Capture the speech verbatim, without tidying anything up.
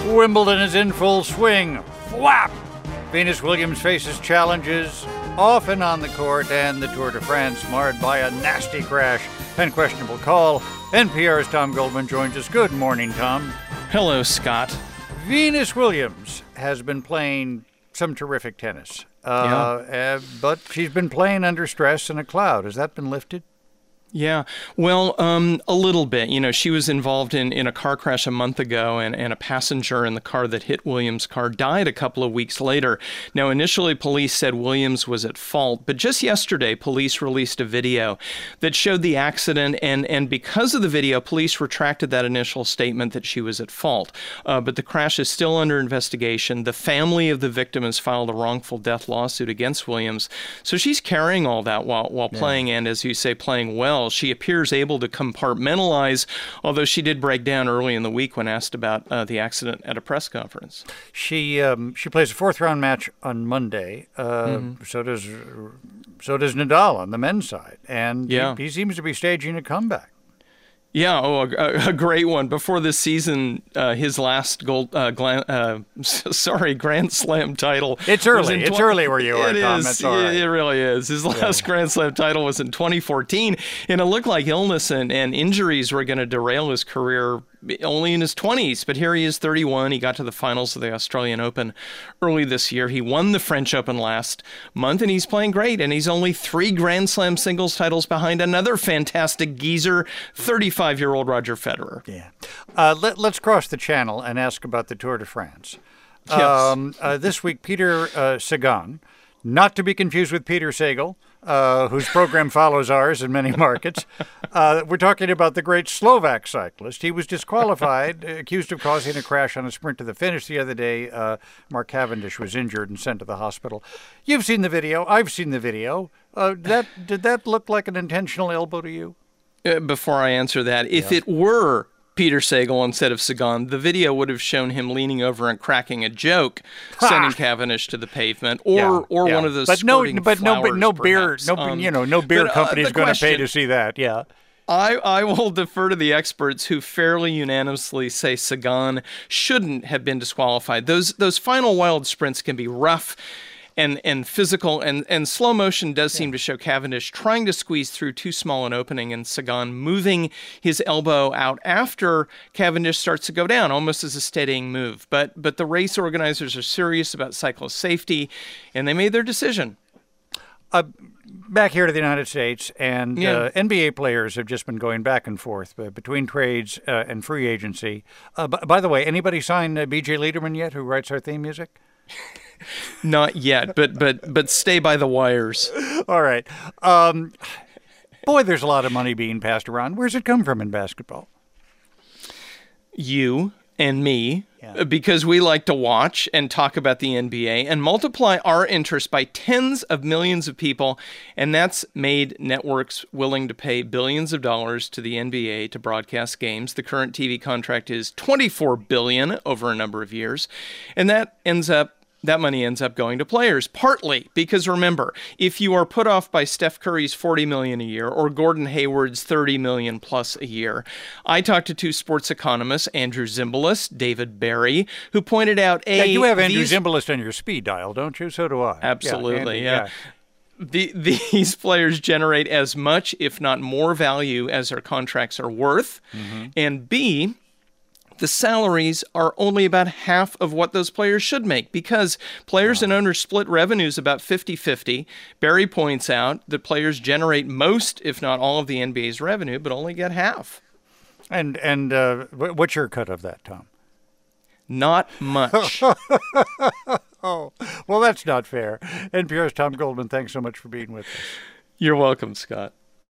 Wimbledon is in full swing. Whap! Venus Williams faces challenges off and on the court, and the Tour de France marred by a nasty crash and questionable call. N P R's Tom Goldman joins us. Good morning, Tom. Hello, Scott. Venus Williams has been playing some terrific tennis, uh, yeah. uh, but she's been playing under stress and a cloud. Has that been lifted? Yeah, well, um, a little bit. You know, she was involved in, in a car crash a month ago, and, and a passenger in the car that hit Williams' car died a couple of weeks later. Now, initially, police said Williams was at fault, but just yesterday, police released a video that showed the accident, and, and because of the video, police retracted that initial statement that she was at fault. Uh, but the crash is still under investigation. The family of the victim has filed a wrongful death lawsuit against Williams, so she's carrying all that while, while yeah. playing, and as you say, playing well. She appears able to compartmentalize, although she did break down early in the week when asked about uh, the accident at a press conference. She um, she plays a fourth round match on Monday. Uh, mm-hmm. So does so does Nadal on the men's side, and yeah. he, he seems to be staging a comeback. Yeah, oh, a, a great one. Before this season, uh, his last gold, uh, gla- uh, sorry, Grand Slam title. It's early. It's tw- early where you are, it Tom. Is. That's all right. It really is. His last yeah. Grand Slam title was in twenty fourteen, and it looked like illness and, and injuries were going to derail his career only in his twenties. But here he is, thirty-one. He got to the finals of the Australian Open early this year. He won the French Open last month, and he's playing great. And he's only three Grand Slam singles titles behind another fantastic geezer, thirty-five-year-old Roger Federer. Yeah. Uh, let, let's cross the channel and ask about the Tour de France. Yes. Um, uh, this week, Peter uh, Sagan, not to be confused with Peter Sagal, uh, whose program follows ours in many markets. Uh, we're talking about the great Slovak cyclist. He was disqualified, accused of causing a crash on a sprint to the finish the other day. Uh, Mark Cavendish was injured and sent to the hospital. You've seen the video. I've seen the video. Uh, that did that look like an intentional elbow to you? Uh, before I answer that, if yeah. it were Peter Sagal instead of Sagan, the video would have shown him leaning over and cracking a joke, ha! sending Cavendish to the pavement, or yeah, or yeah. one of those but no, squirting but no, but no flowers, beer, no, um, you know, no beer but, uh, company's going to pay to see that. Yeah. I, I will defer to the experts who fairly unanimously say Sagan shouldn't have been disqualified. Those those final wild sprints can be rough and and physical, and, and slow motion does seem yeah. to show Cavendish trying to squeeze through too small an opening, and Sagan moving his elbow out after Cavendish starts to go down, almost as a steadying move. But but the race organizers are serious about cyclist safety, and they made their decision. Uh, back here to the United States, and yeah. uh, N B A players have just been going back and forth uh, between trades uh, and free agency. Uh, b- by the way, anybody signed uh, B J Liederman yet, who writes our theme music? Not yet, but but but stay by the wires. All right. Um, boy, there's a lot of money being passed around. Where's it come from in basketball? You and me, yeah. because we like to watch and talk about the N B A and multiply our interest by tens of millions of people, and that's made networks willing to pay billions of dollars to the N B A to broadcast games. The current T V contract is twenty-four billion dollars over a number of years, and that ends up That money ends up going to players, partly because, remember, if you are put off by Steph Curry's forty million dollars a year or Gordon Hayward's thirty million dollars plus a year, I talked to two sports economists, Andrew Zimbalist, David Berry, who pointed out, A, yeah, you have Andrew these... Zimbalist on your speed dial, don't you? So do I. Absolutely, yeah. Andy, yeah. yeah. The, these players generate as much, if not more value as their contracts are worth, mm-hmm. and B, the salaries are only about half of what those players should make because players wow. and owners split revenues about fifty-fifty. Barry points out that players generate most, if not all, of the N B A's revenue, but only get half. And and uh, what's your cut of that, Tom? Not much. Oh, well, that's not fair. N P R's Tom Goldman, thanks so much for being with us. You're welcome, Scott.